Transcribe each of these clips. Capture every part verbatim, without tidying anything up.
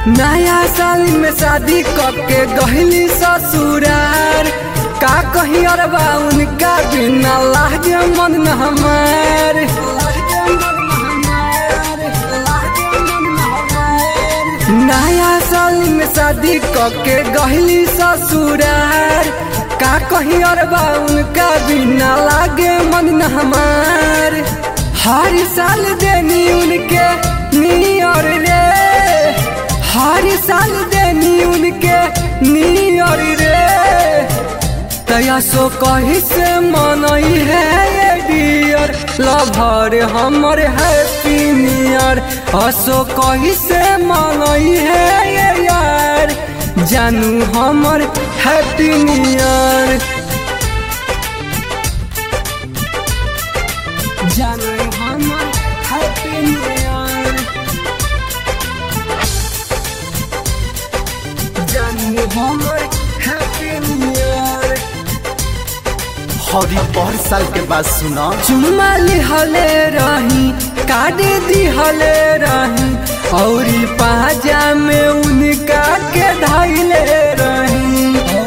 नया साल में शादी करके गहली ससुरार का कही अरबा उनका बिना लागे मन न हमार। नया साल में शादी करके गहली ससुरार का कही अरबा उनका बिना लागे मन न हमार। हर साल देनी उनके नियर रे, हर साल देनी उनके नियर रे, तया सो कही से मनई है ये डियर लवर हमर हैप्पी नियर। असो कही से मनई है ये यार जानू हमर हैप्पी नियर, जानू हमर हैप्पी नियर, जानू हमर हैप्पी नियर। हरी पर साल के बाद सुना चुम्मा लिहले रही काट दिहले रही और पाजा में उनका के धैले रही,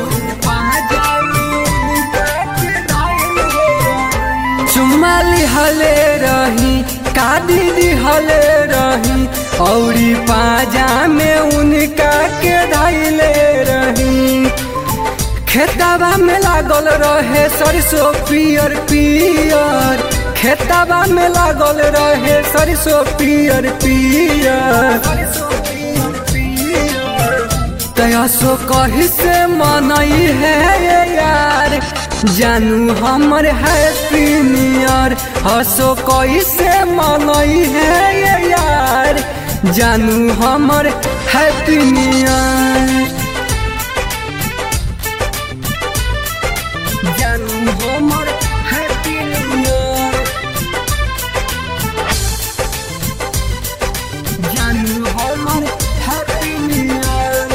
चुम्मा लिहले रही काट दिहले रही और पाजा में उनका के धैले रही। खेतबा में लागल रहे सरसों पियर पियर, खेतबा में लागल रहे सरसों पियर पियर, तया सो कही से मनई है ये यार जानू हमर हैप्पी नियर। हसो कही से मनई है ये यार जानू हमर हैप्पी नियर, जानू हमर हैप्पी नियर, जानू हमर हैप्पी नियर।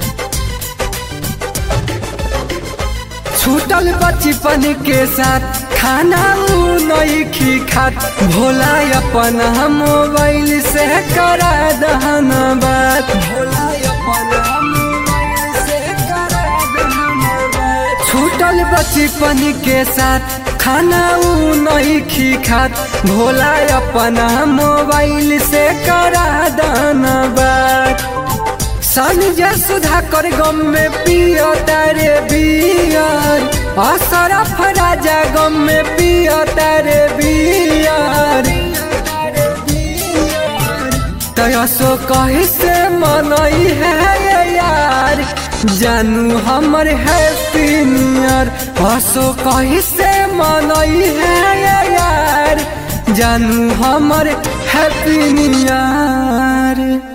छूटल बचपन के साथ खाना उ नहीं खात, भोला अपन मोबाइल से करा दहन बात, भोला अपन मोबाइल से करा दहन बात। छूटल बचपन के साथ खाना उ नहीं खात, भोला अपन मोबाइल से करा दहन बात। संजय सुधाकर गम में पियो तारे बियर, असरफ राजा गम में पियो तारे बियर, तया सो कही से मनई है ये यार जानू हमर हैप्पी नियर। हसो कही से मनई है ये यार जानू हमर हैप्पी नियर।